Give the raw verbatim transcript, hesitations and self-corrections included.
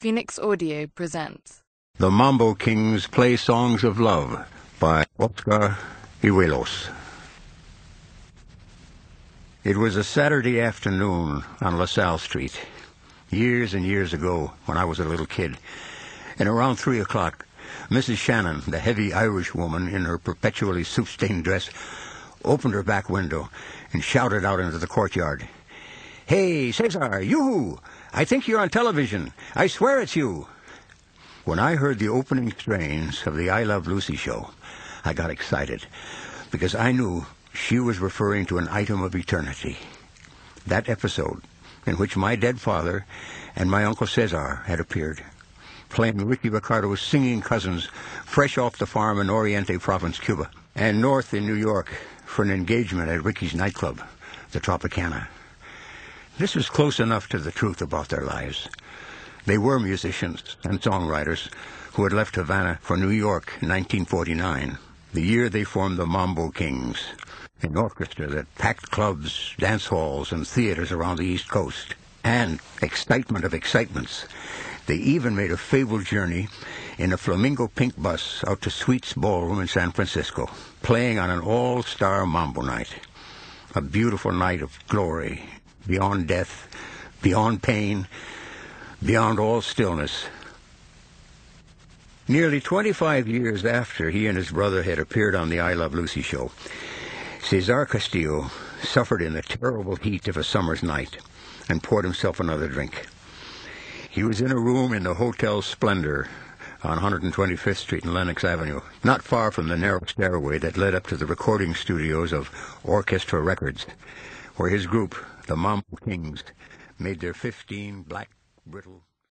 Phoenix Audio presents The Mambo Kings Play Songs of Love by Oscar Iwelos. It was a Saturday afternoon on LaSalle Street, years and years ago when I was a little kid, and around three o'clock, Missus Shannon, the heavy Irish woman in her perpetually soup-stained dress, opened her back window and shouted out into the courtyard, "Hey, Cesar, you! I think you're on television. I swear it's you." When I heard the opening strains of the I Love Lucy show, I got excited because I knew she was referring to an item of eternity. That episode in which my dead father and my Uncle Cesar had appeared, playing Ricky Ricardo's singing cousins fresh off the farm in Oriente Province, Cuba, and north in New York for an engagement at Ricky's nightclub, the Tropicana. This was close enough to the truth about their lives. They were musicians and songwriters who had left Havana for New York in nineteen forty-nine, the year they formed the Mambo Kings, an orchestra that packed clubs, dance halls, and theaters around the East Coast. And, excitement of excitements, they even made a fabled journey in a flamingo pink bus out to Sweet's Ballroom in San Francisco, playing on an all-star mambo night. A beautiful night of glory, beyond death, beyond pain, beyond all stillness. Nearly twenty-five years after he and his brother had appeared on the I Love Lucy show, Cesar Castillo suffered in the terrible heat of a summer's night and poured himself another drink. He was in a room in the Hotel Splendor on one hundred twenty-fifth Street and Lenox Avenue, not far from the narrow stairway that led up to the recording studios of Orchestra Records, where his group, the Mambo Kings, made their fifteen black, brittle